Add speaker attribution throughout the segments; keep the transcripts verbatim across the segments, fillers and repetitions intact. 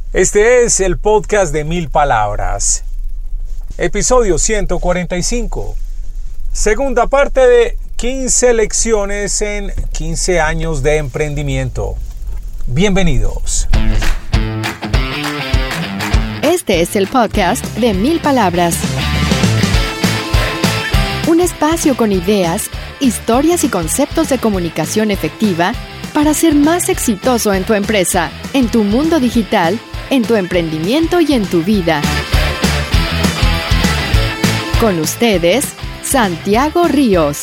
Speaker 1: Este es el podcast de Mil Palabras, episodio ciento cuarenta y cinco, segunda parte de quince lecciones en quince años de emprendimiento. Bienvenidos.
Speaker 2: Este es el podcast de Mil Palabras. Un espacio con ideas, historias y conceptos de comunicación efectiva para ser más exitoso en tu empresa, en tu mundo digital, en tu emprendimiento y en tu vida. Con ustedes, Santiago Ríos.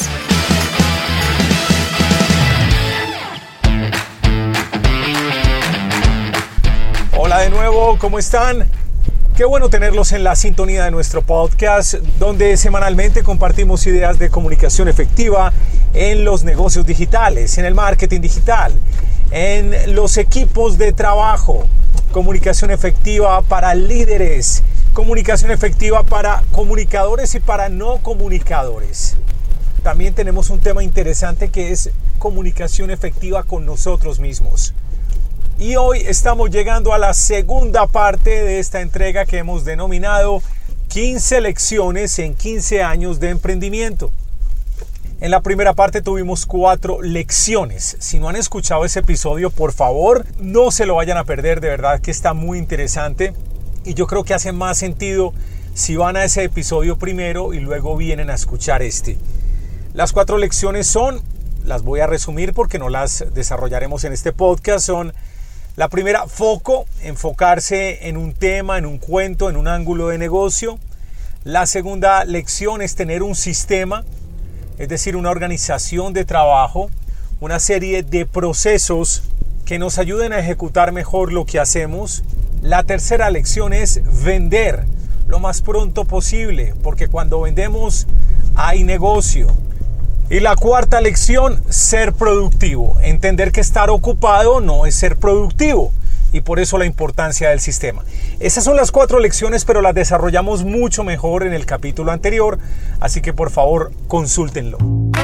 Speaker 1: Hola de nuevo, ¿cómo están? Qué bueno tenerlos en la sintonía de nuestro podcast, donde semanalmente compartimos ideas de comunicación efectiva en los negocios digitales, en el marketing digital, en los equipos de trabajo, comunicación efectiva para líderes, comunicación efectiva para comunicadores y para no comunicadores. También tenemos un tema interesante que es comunicación efectiva con nosotros mismos. Y hoy estamos llegando a la segunda parte de esta entrega que hemos denominado quince lecciones en quince años de emprendimiento. En la primera parte tuvimos cuatro lecciones. Si no han escuchado ese episodio, por favor, no se lo vayan a perder. De verdad que está muy interesante. Y yo creo que hace más sentido si van a ese episodio primero y luego vienen a escuchar este. Las cuatro lecciones son, las voy a resumir porque no las desarrollaremos en este podcast, son: la primera, foco, enfocarse en un tema, en un cuento, en un ángulo de negocio. La segunda lección es tener un sistema, es decir, una organización de trabajo, una serie de procesos que nos ayuden a ejecutar mejor lo que hacemos. La tercera lección es vender lo más pronto posible, porque cuando vendemos hay negocio. Y la cuarta lección, ser productivo. Entender que estar ocupado no es ser productivo. Y por eso la importancia del sistema. Esas son las cuatro lecciones, pero las desarrollamos mucho mejor en el capítulo anterior. Así que por favor, consúltenlo.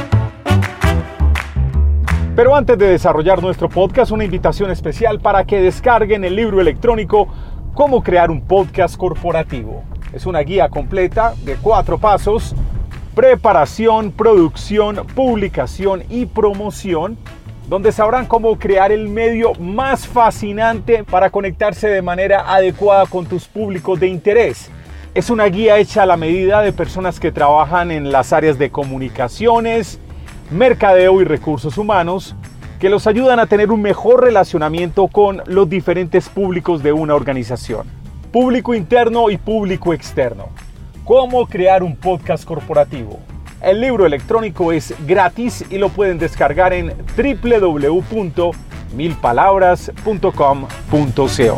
Speaker 1: Pero antes de desarrollar nuestro podcast, una invitación especial para que descarguen el libro electrónico Cómo crear un podcast corporativo. Es una guía completa de cuatro pasos: preparación, producción, publicación y promoción, donde sabrán cómo crear el medio más fascinante para conectarse de manera adecuada con tus públicos de interés. Es una guía hecha a la medida de personas que trabajan en las áreas de comunicaciones, mercadeo y recursos humanos, que los ayudan a tener un mejor relacionamiento con los diferentes públicos de una organización. Público interno y público externo. Cómo crear un podcast corporativo. El libro electrónico es gratis y lo pueden descargar en doble u doble u doble u punto mil palabras punto com punto co.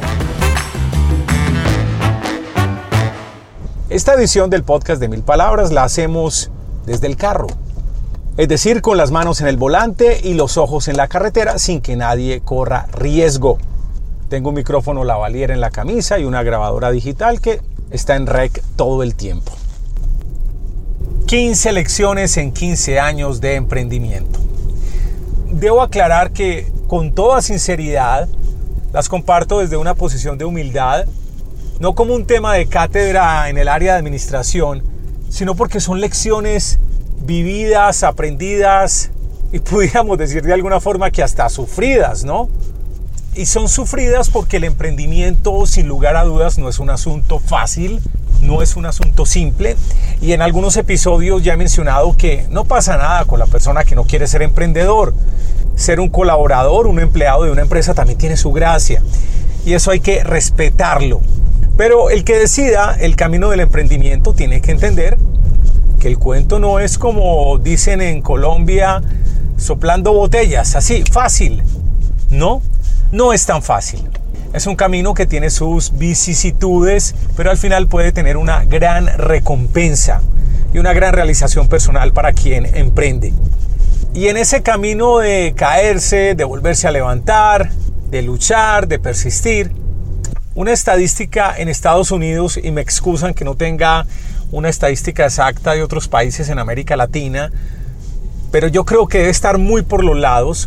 Speaker 1: Esta edición del podcast de Mil Palabras la hacemos desde el carro. Es decir, con las manos en el volante y los ojos en la carretera sin que nadie corra riesgo. Tengo un micrófono lavalier en la camisa y una grabadora digital que está en rec todo el tiempo. quince lecciones en quince años de emprendimiento. Debo aclarar que con toda sinceridad las comparto desde una posición de humildad, no como un tema de cátedra en el área de administración, sino porque son lecciones vividas, aprendidas y pudiéramos decir de alguna forma que hasta sufridas, ¿no? Y son sufridas porque el emprendimiento, sin lugar a dudas, no es un asunto fácil, no es un asunto simple. Y en algunos episodios ya he mencionado que no pasa nada con la persona que no quiere ser emprendedor. Ser un colaborador, un empleado de una empresa también tiene su gracia. Y eso hay que respetarlo. Pero el que decida el camino del emprendimiento tiene que entender que el cuento no es, como dicen en Colombia, soplando botellas, así, fácil. No, no es tan fácil. Es un camino que tiene sus vicisitudes, pero al final puede tener una gran recompensa y una gran realización personal para quien emprende. Y en ese camino de caerse, de volverse a levantar, de luchar, de persistir, una estadística en Estados Unidos, y me excusan que no tenga una estadística exacta de otros países en América Latina, pero yo creo que debe estar muy por los lados,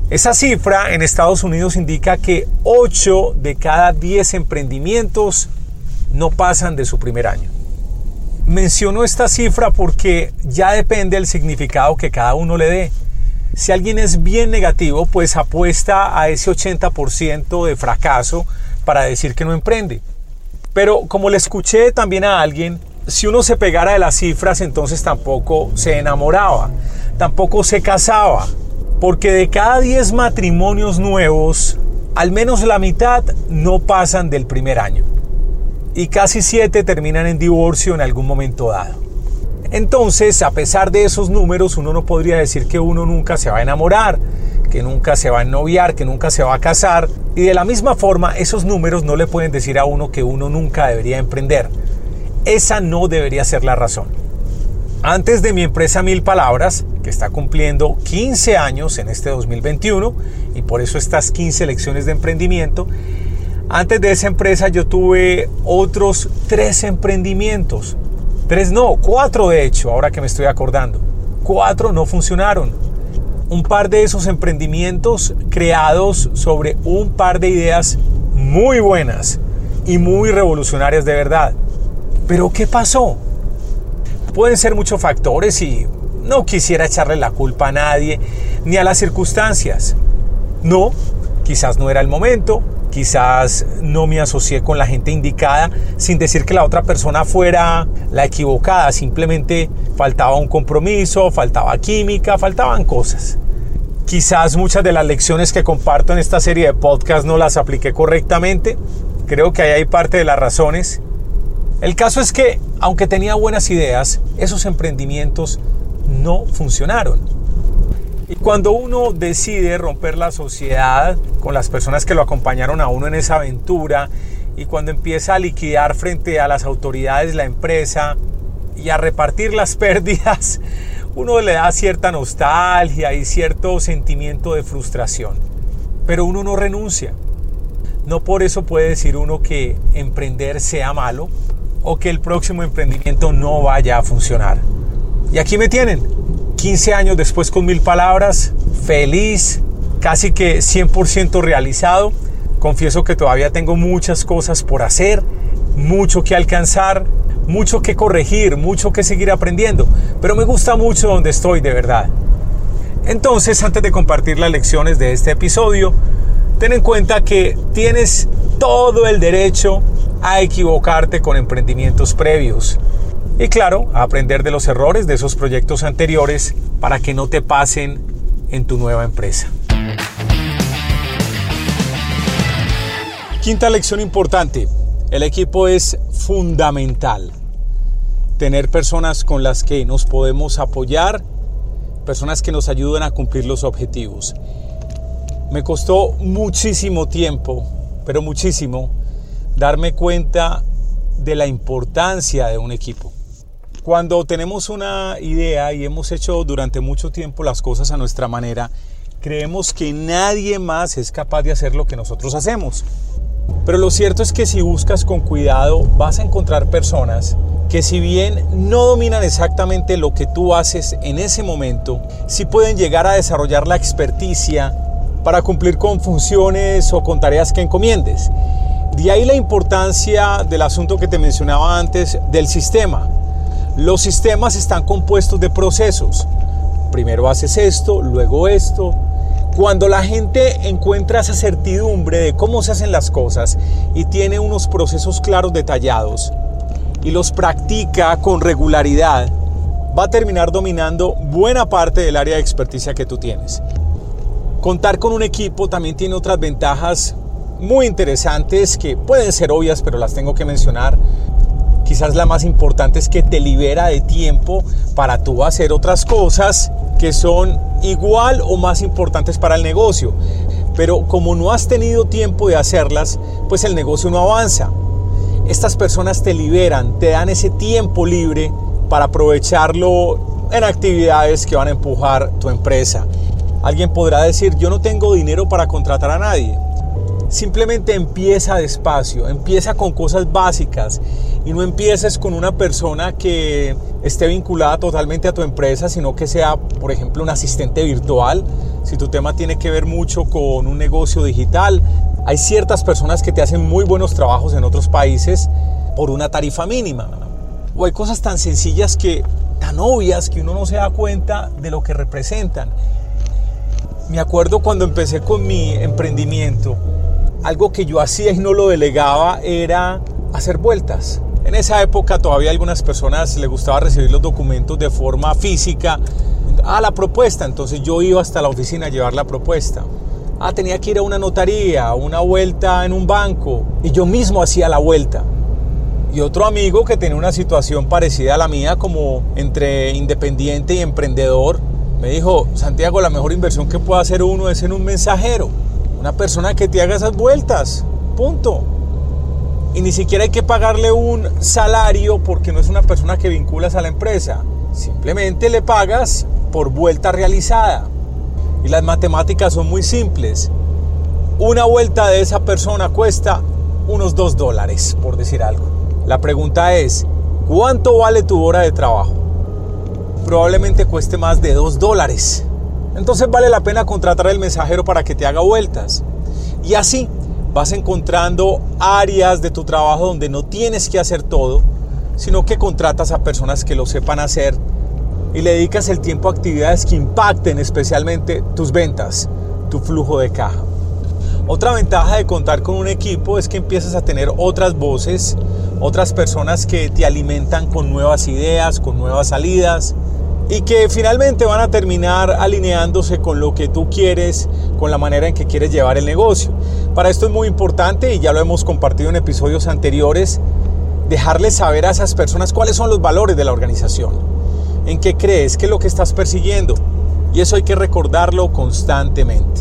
Speaker 1: Esa cifra en Estados Unidos indica que ocho de cada diez emprendimientos no pasan de su primer año. Menciono esta cifra porque ya depende del significado que cada uno le dé. Si alguien es bien negativo, pues apuesta a ese ochenta por ciento de fracaso para decir que no emprende. Pero como le escuché también a alguien, si uno se pegara de las cifras, entonces tampoco se enamoraba, tampoco se casaba. Porque de cada diez matrimonios nuevos, al menos la mitad no pasan del primer año. Y casi siete terminan en divorcio en algún momento dado. Entonces, a pesar de esos números, uno no podría decir que uno nunca se va a enamorar, que nunca se va a ennoviar, que nunca se va a casar. Y de la misma forma, esos números no le pueden decir a uno que uno nunca debería emprender. Esa no debería ser la razón. Antes de mi empresa Mil Palabras, que está cumpliendo quince años en este dos mil veintiuno, y por eso estas quince lecciones de emprendimiento, antes de esa empresa yo tuve otros tres emprendimientos. Tres no, cuatro de hecho, ahora que me estoy acordando. Cuatro no funcionaron. Un par de esos emprendimientos creados sobre un par de ideas muy buenas y muy revolucionarias de verdad. ¿Pero qué pasó? Pueden ser muchos factores y no quisiera echarle la culpa a nadie ni a las circunstancias. No, quizás no era el momento, quizás no me asocié con la gente indicada, sin decir que la otra persona fuera la equivocada. Simplemente faltaba un compromiso, faltaba química, faltaban cosas. Quizás muchas de las lecciones que comparto en esta serie de podcasts no las apliqué correctamente. Creo que ahí hay parte de las razones. El caso es que, aunque tenía buenas ideas, esos emprendimientos no funcionaron. Y cuando uno decide romper la sociedad con las personas que lo acompañaron a uno en esa aventura, y cuando empieza a liquidar frente a las autoridades la empresa y a repartir las pérdidas, uno le da cierta nostalgia y cierto sentimiento de frustración. Pero uno no renuncia. No por eso puede decir uno que emprender sea malo, o que el próximo emprendimiento no vaya a funcionar. Y aquí me tienen, quince años después con Mil Palabras, feliz, casi que cien por ciento realizado. Confieso que todavía tengo muchas cosas por hacer, mucho que alcanzar, mucho que corregir, mucho que seguir aprendiendo, pero me gusta mucho donde estoy de verdad. Entonces, antes de compartir las lecciones de este episodio, ten en cuenta que tienes todo el derecho a equivocarte con emprendimientos previos. Y claro, a aprender de los errores de esos proyectos anteriores para que no te pasen en tu nueva empresa. Quinta lección importante. El equipo es fundamental. Tener personas con las que nos podemos apoyar, personas que nos ayudan a cumplir los objetivos. Me costó muchísimo tiempo, pero muchísimo, darme cuenta de la importancia de un equipo. Cuando tenemos una idea y hemos hecho durante mucho tiempo las cosas a nuestra manera, creemos que nadie más es capaz de hacer lo que nosotros hacemos. Pero lo cierto es que si buscas con cuidado, vas a encontrar personas que, si bien no dominan exactamente lo que tú haces en ese momento, sí pueden llegar a desarrollar la experticia para cumplir con funciones o con tareas que encomiendes. De ahí la importancia del asunto que te mencionaba antes del sistema. Los sistemas están compuestos de procesos. Primero haces esto, luego esto. Cuando la gente encuentra esa certidumbre de cómo se hacen las cosas y tiene unos procesos claros detallados y los practica con regularidad, va a terminar dominando buena parte del área de experticia que tú tienes. Contar con un equipo también tiene otras ventajas muy interesantes que pueden ser obvias, pero las tengo que mencionar. Quizás la más importante es que te libera de tiempo para tú hacer otras cosas que son igual o más importantes para el negocio. Pero como no has tenido tiempo de hacerlas, pues el negocio no avanza. Estas personas te liberan, te dan ese tiempo libre para aprovecharlo en actividades que van a empujar tu empresa. Alguien podrá decir, yo no tengo dinero para contratar a nadie. Simplemente empieza despacio, empieza con cosas básicas y no empieces con una persona que esté vinculada totalmente a tu empresa, sino que sea, por ejemplo, un asistente virtual. Si tu tema tiene que ver mucho con un negocio digital, hay ciertas personas que te hacen muy buenos trabajos en otros países por una tarifa mínima. O hay cosas tan sencillas que, tan obvias, que uno no se da cuenta de lo que representan. Me acuerdo cuando empecé con mi emprendimiento, algo que yo hacía y no lo delegaba era hacer vueltas. En esa época todavía a algunas personas les gustaba recibir los documentos de forma física. Ah, la propuesta. Entonces yo iba hasta la oficina a llevar la propuesta. Ah, tenía que ir a una notaría, una vuelta en un banco. Y yo mismo hacía la vuelta. Y otro amigo que tenía una situación parecida a la mía, como entre independiente y emprendedor, me dijo: Santiago, la mejor inversión que puede hacer uno es en un mensajero. Una persona que te haga esas vueltas, punto. Y ni siquiera hay que pagarle un salario porque no es una persona que vinculas a la empresa. Simplemente le pagas por vuelta realizada. Y las matemáticas son muy simples. Una vuelta de esa persona cuesta unos dos dólares, por decir algo. La pregunta es, ¿cuánto vale tu hora de trabajo? Probablemente cueste más de dos dólares. Entonces vale la pena contratar al mensajero para que te haga vueltas. Y así vas encontrando áreas de tu trabajo donde no tienes que hacer todo, sino que contratas a personas que lo sepan hacer y le dedicas el tiempo a actividades que impacten especialmente tus ventas, tu flujo de caja. Otra ventaja de contar con un equipo es que empiezas a tener otras voces, otras personas que te alimentan con nuevas ideas, con nuevas salidas, y que finalmente van a terminar alineándose con lo que tú quieres, con la manera en que quieres llevar el negocio. Para esto es muy importante, y ya lo hemos compartido en episodios anteriores, dejarles saber a esas personas cuáles son los valores de la organización, en qué crees, qué es lo que estás persiguiendo, y eso hay que recordarlo constantemente.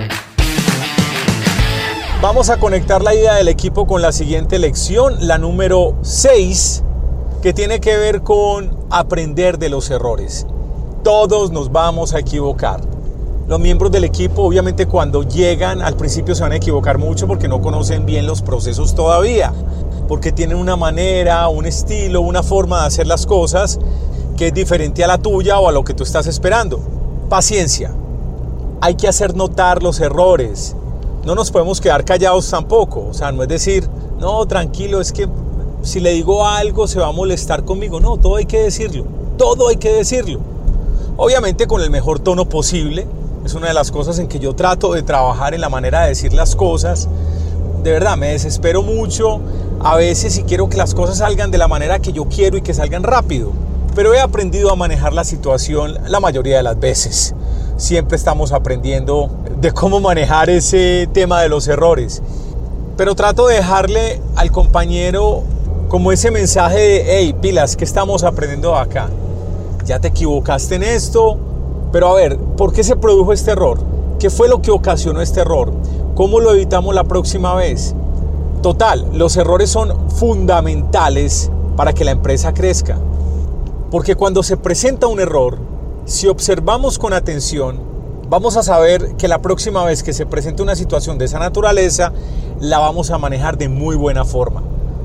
Speaker 1: Vamos a conectar la idea del equipo con la siguiente lección, la número seis, que tiene que ver con aprender de los errores. Todos nos vamos a equivocar. Los miembros del equipo, obviamente, cuando llegan al principio se van a equivocar mucho porque no conocen bien los procesos todavía, porque tienen una manera, un estilo, una forma de hacer las cosas que es diferente a la tuya o a lo que tú estás esperando. Paciencia. Hay que hacer notar los errores. No nos podemos quedar callados tampoco. O sea, no es decir, no, tranquilo, es que si le digo algo se va a molestar conmigo. No, todo hay que decirlo. Todo hay que decirlo. Obviamente con el mejor tono posible. Es una de las cosas en que yo trato de trabajar, en la manera de decir las cosas. De verdad, me desespero mucho a veces y quiero que las cosas salgan de la manera que yo quiero y que salgan rápido. Pero he aprendido a manejar la situación la mayoría de las veces. Siempre estamos aprendiendo de cómo manejar ese tema de los errores. Pero trato de dejarle al compañero como ese mensaje de: hey, pilas, ¿qué estamos aprendiendo acá? Ya te equivocaste en esto, pero a ver, ¿por qué se produjo este error? ¿Qué fue lo que ocasionó este error? ¿Cómo lo evitamos la próxima vez? Total, los errores son fundamentales para que la empresa crezca. Porque cuando se presenta un error, si observamos con atención, vamos a saber que la próxima vez que se presente una situación de esa naturaleza, la vamos a manejar de muy buena forma.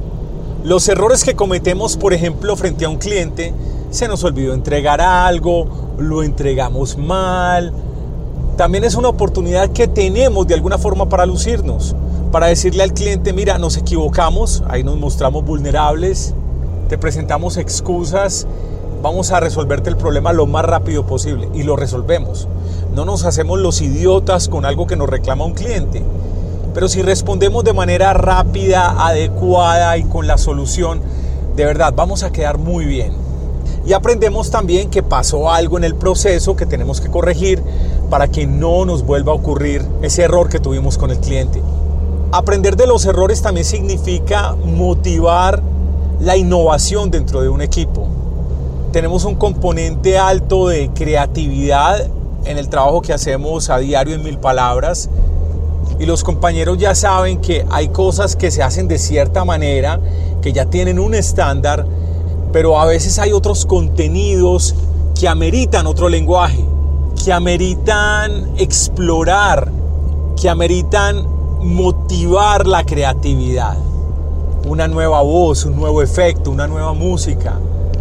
Speaker 1: Los errores que cometemos, por ejemplo, frente a un cliente, se nos olvidó entregar algo, lo entregamos mal. También es una oportunidad que tenemos de alguna forma para lucirnos, para decirle al cliente: mira, nos equivocamos, ahí nos mostramos vulnerables, te presentamos excusas, vamos a resolverte el problema lo más rápido posible, y lo resolvemos. No nos hacemos los idiotas con algo que nos reclama un cliente, pero si respondemos de manera rápida, adecuada y con la solución, de verdad vamos a quedar muy bien. Y aprendemos también que pasó algo en el proceso que tenemos que corregir para que no nos vuelva a ocurrir ese error que tuvimos con el cliente. Aprender de los errores también significa motivar la innovación dentro de un equipo. Tenemos un componente alto de creatividad en el trabajo que hacemos a diario en Mil Palabras, y los compañeros ya saben que hay cosas que se hacen de cierta manera, que ya tienen un estándar, pero a veces hay otros contenidos que ameritan otro lenguaje, que ameritan explorar, que ameritan motivar la creatividad. Una nueva voz, un nuevo efecto, una nueva música.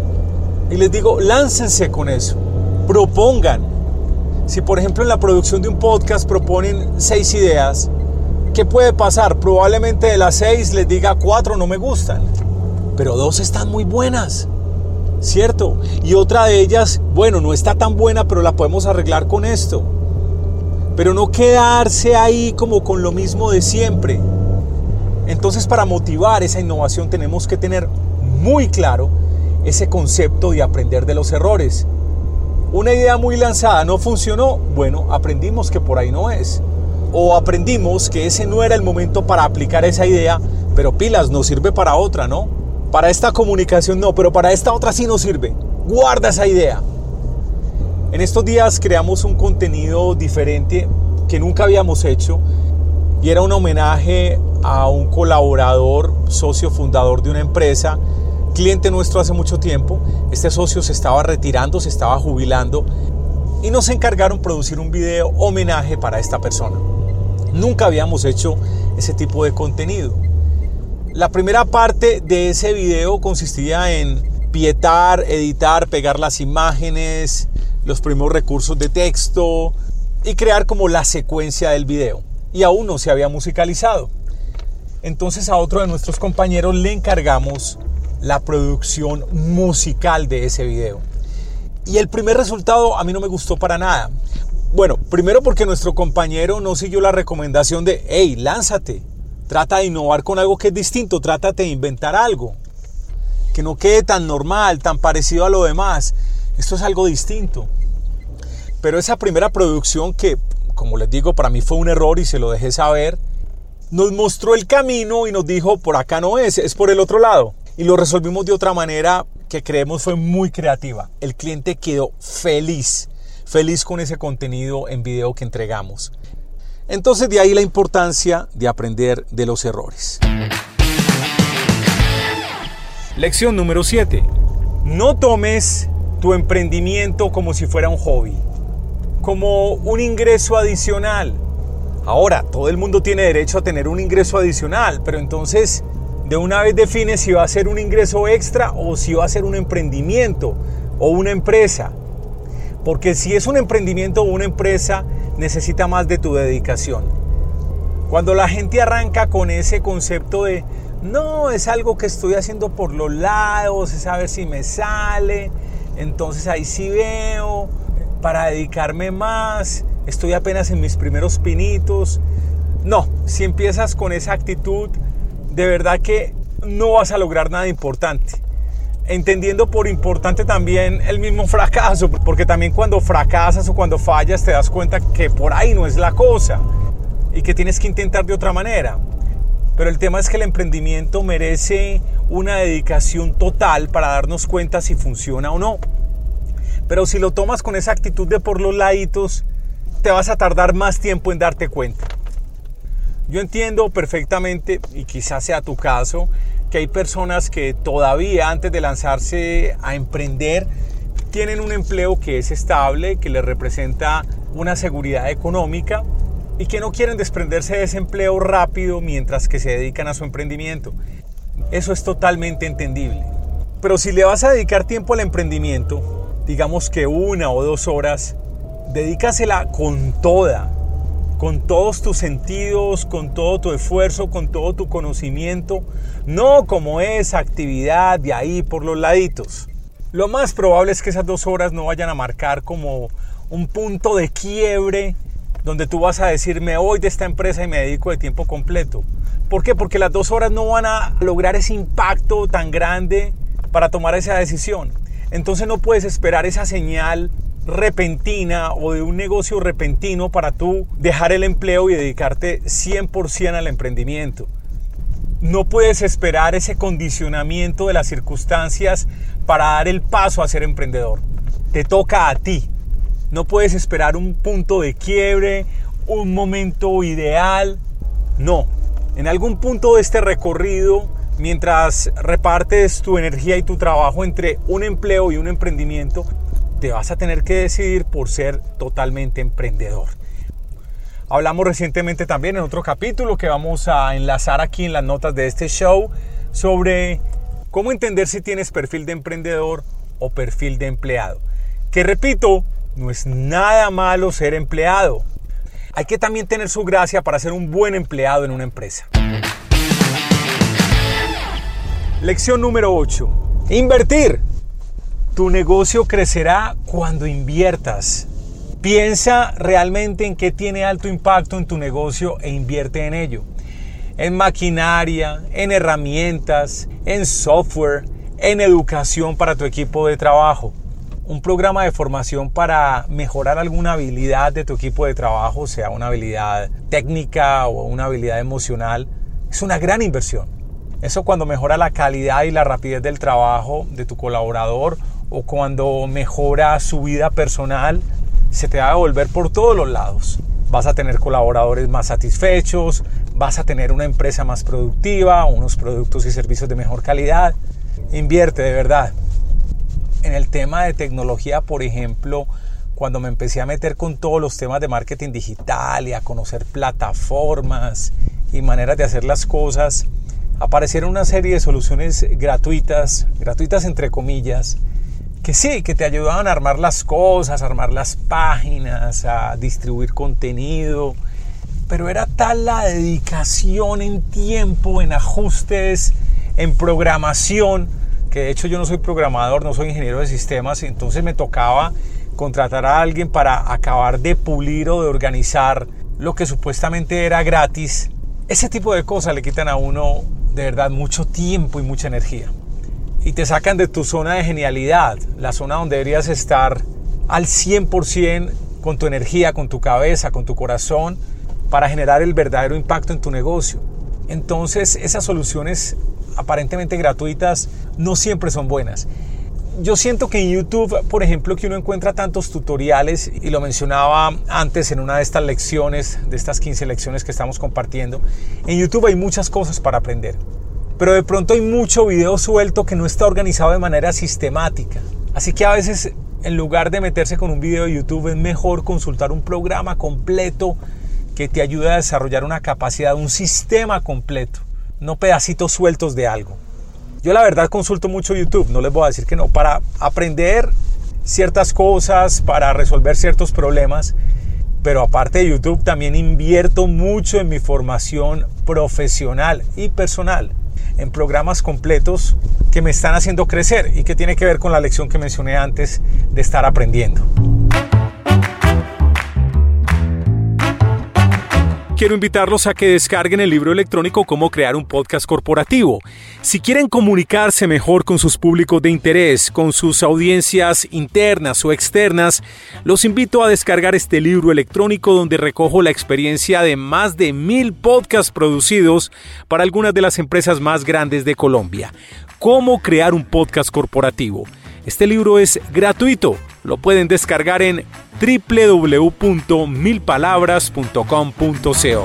Speaker 1: Y les digo, láncense con eso. Propongan. Si por ejemplo en la producción de un podcast proponen seis ideas, ¿qué puede pasar? Probablemente de las seis les diga cuatro no me gustan, pero dos están muy buenas, ¿cierto? Y otra de ellas, bueno, no está tan buena, pero la podemos arreglar con esto. Pero no quedarse ahí como con lo mismo de siempre. Entonces, para motivar esa innovación tenemos que tener muy claro ese concepto de aprender de los errores. Una idea muy lanzada no funcionó, bueno, aprendimos que por ahí no es. O aprendimos que ese no era el momento para aplicar esa idea, pero pilas, nos sirve para otra, ¿no? Para esta comunicación no, pero para esta otra sí nos sirve. Guarda esa idea. En estos días creamos un contenido diferente que nunca habíamos hecho y era un homenaje a un colaborador, socio fundador de una empresa, cliente nuestro hace mucho tiempo. Este socio se estaba retirando, se estaba jubilando y nos encargaron producir un video homenaje para esta persona. Nunca habíamos hecho ese tipo de contenido. La primera parte de ese video consistía en pietar, editar, pegar las imágenes, los primeros recursos de texto y crear como la secuencia del video. Y aún no se había musicalizado. Entonces a otro de nuestros compañeros le encargamos la producción musical de ese video. Y el primer resultado a mí no me gustó para nada. Bueno, primero porque nuestro compañero no siguió la recomendación de hey, lánzate, trata de innovar con algo que es distinto, trátate de inventar algo que no quede tan normal, tan parecido a lo demás. Esto es algo distinto. Pero esa primera producción que, como les digo, para mí fue un error y se lo dejé saber, nos mostró el camino y nos dijo, por acá no es, es por el otro lado. Y lo resolvimos de otra manera que creemos fue muy creativa. El cliente quedó feliz, feliz con ese contenido en video que entregamos. Entonces de ahí la importancia de aprender de los errores. Lección número siete. No tomes tu emprendimiento como si fuera un hobby, como un ingreso adicional. Ahora, todo el mundo tiene derecho a tener un ingreso adicional, pero entonces de una vez define si va a ser un ingreso extra o si va a ser un emprendimiento o una empresa. Porque si es un emprendimiento o una empresa, necesita más de tu dedicación. Cuando la gente arranca con ese concepto de no, es algo que estoy haciendo por los lados, es a ver si me sale, entonces ahí sí veo, para dedicarme más, estoy apenas en mis primeros pinitos. No, si empiezas con esa actitud, de verdad que no vas a lograr nada importante. Entendiendo por importante también el mismo fracaso, porque también cuando fracasas o cuando fallas te das cuenta que por ahí no es la cosa y que tienes que intentar de otra manera. Pero el tema es que el emprendimiento merece una dedicación total para darnos cuenta si funciona o no. Pero si lo tomas con esa actitud de por los laditos, te vas a tardar más tiempo en darte cuenta. Yo entiendo perfectamente, y quizás sea tu caso, que hay personas que todavía antes de lanzarse a emprender tienen un empleo que es estable, que les representa una seguridad económica y que no quieren desprenderse de ese empleo rápido mientras que se dedican a su emprendimiento. Eso es totalmente entendible. Pero si le vas a dedicar tiempo al emprendimiento, digamos que una o dos horas, dedícasela con toda. Con todos tus sentidos, con todo tu esfuerzo, con todo tu conocimiento, no como esa actividad de ahí por los laditos. Lo más probable es que esas dos horas no vayan a marcar como un punto de quiebre donde tú vas a decir, me voy de esta empresa y me dedico de tiempo completo. ¿Por qué? Porque las dos horas no van a lograr ese impacto tan grande para tomar esa decisión. Entonces no puedes esperar esa señal repentina o de un negocio repentino para tú dejar el empleo y dedicarte cien por ciento al emprendimiento. No puedes esperar ese condicionamiento de las circunstancias para dar el paso a ser emprendedor. Te toca a ti. No puedes esperar un punto de quiebre, un momento ideal. No. En algún punto de este recorrido, mientras repartes tu energía y tu trabajo entre un empleo y un emprendimiento, te vas a tener que decidir por ser totalmente emprendedor. Hablamos recientemente también en otro capítulo que vamos a enlazar aquí en las notas de este show sobre cómo entender si tienes perfil de emprendedor o perfil de empleado. Que repito, no es nada malo ser empleado. Hay que también tener su gracia para ser un buen empleado en una empresa. Lección número ocho. Invertir. Tu negocio crecerá cuando inviertas. Piensa realmente en qué tiene alto impacto en tu negocio e invierte en ello. En maquinaria, en herramientas, en software, en educación para tu equipo de trabajo. Un programa de formación para mejorar alguna habilidad de tu equipo de trabajo, sea una habilidad técnica o una habilidad emocional, es una gran inversión. Eso cuando mejora la calidad y la rapidez del trabajo de tu colaborador o cuando mejora su vida personal, se te va a devolver por todos los lados. Vas a tener colaboradores más satisfechos, vas a tener una empresa más productiva, unos productos y servicios de mejor calidad. Invierte de verdad. En el tema de tecnología, por ejemplo, cuando me empecé a meter con todos los temas de marketing digital y a conocer plataformas y maneras de hacer las cosas, aparecieron una serie de soluciones gratuitas, gratuitas entre comillas, que sí, que te ayudaban a armar las cosas, a armar las páginas, a distribuir contenido, pero era tal la dedicación en tiempo, en ajustes, en programación, que de hecho yo no soy programador, no soy ingeniero de sistemas, entonces me tocaba contratar a alguien para acabar de pulir o de organizar lo que supuestamente era gratis. Ese tipo de cosas le quitan a uno de verdad mucho tiempo y mucha energía. Y te sacan de tu zona de genialidad, la zona donde deberías estar al cien por ciento con tu energía, con tu cabeza, con tu corazón, para generar el verdadero impacto en tu negocio. Entonces, esas soluciones aparentemente gratuitas no siempre son buenas. Yo siento que en YouTube, por ejemplo, que uno encuentra tantos tutoriales, y lo mencionaba antes en una de estas lecciones, de estas quince lecciones que estamos compartiendo, en YouTube hay muchas cosas para aprender. Pero de pronto hay mucho video suelto que no está organizado de manera sistemática. Así que a veces, en lugar de meterse con un video de YouTube, es mejor consultar un programa completo que te ayude a desarrollar una capacidad, un sistema completo, no pedacitos sueltos de algo. Yo la verdad consulto mucho YouTube, no les voy a decir que no, para aprender ciertas cosas, para resolver ciertos problemas. Pero aparte de YouTube, también invierto mucho en mi formación profesional y personal, en programas completos que me están haciendo crecer y que tiene que ver con la lección que mencioné antes de estar aprendiendo. Quiero invitarlos a que descarguen el libro electrónico Cómo crear un podcast corporativo. Si quieren comunicarse mejor con sus públicos de interés, con sus audiencias internas o externas, los invito a descargar este libro electrónico donde recojo la experiencia de más de mil podcasts producidos para algunas de las empresas más grandes de Colombia. Cómo crear un podcast corporativo. Este libro es gratuito. Lo pueden descargar en doble u doble u doble u punto mil palabras punto com punto co.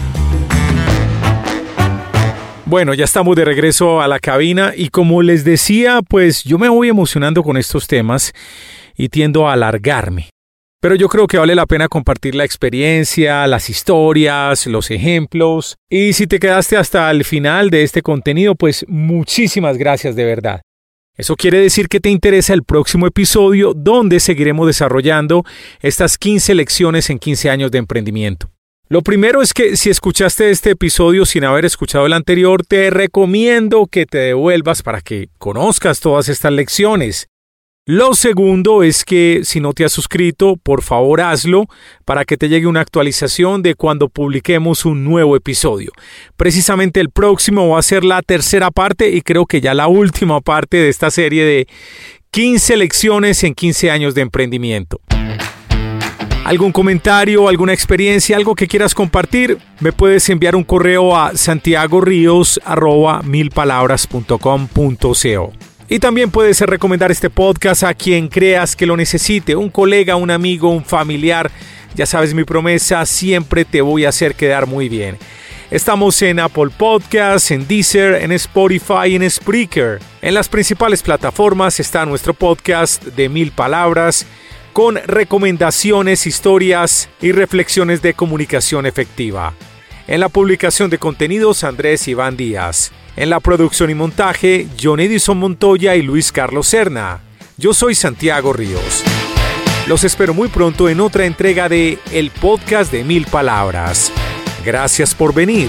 Speaker 1: Bueno, ya estamos de regreso a la cabina y como les decía, pues yo me voy emocionando con estos temas y tiendo a alargarme. Pero yo creo que vale la pena compartir la experiencia, las historias, los ejemplos. Y si te quedaste hasta el final de este contenido, pues muchísimas gracias de verdad. Eso quiere decir que te interesa el próximo episodio donde seguiremos desarrollando estas quince lecciones en quince años de emprendimiento. Lo primero es que si escuchaste este episodio sin haber escuchado el anterior, te recomiendo que te devuelvas para que conozcas todas estas lecciones. Lo segundo es que si no te has suscrito, por favor hazlo para que te llegue una actualización de cuando publiquemos un nuevo episodio. Precisamente el próximo va a ser la tercera parte y creo que ya la última parte de esta serie de quince lecciones en quince años de emprendimiento. ¿Algún comentario, alguna experiencia, algo que quieras compartir? Me puedes enviar un correo a santiagorios arroba mil palabras punto com punto co. Y también puedes recomendar este podcast a quien creas que lo necesite, un colega, un amigo, un familiar. Ya sabes mi promesa, siempre te voy a hacer quedar muy bien. Estamos en Apple Podcasts, en Deezer, en Spotify y en Spreaker. En las principales plataformas está nuestro podcast de Mil Palabras. con recomendaciones, historias y reflexiones de comunicación efectiva. En la publicación de contenidos, Andrés Iván Díaz. En la producción y montaje, John Edison Montoya y Luis Carlos Serna. Yo soy Santiago Ríos. Los espero muy pronto en otra entrega de El Podcast de Mil Palabras. Gracias por venir.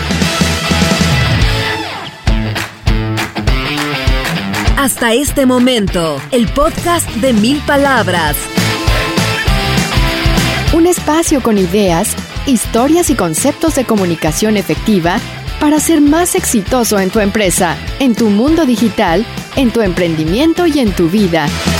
Speaker 3: Hasta este momento, el podcast de Mil Palabras.
Speaker 2: Un espacio con ideas, historias y conceptos de comunicación efectiva para ser más exitoso en tu empresa, en tu mundo digital, en tu emprendimiento y en tu vida.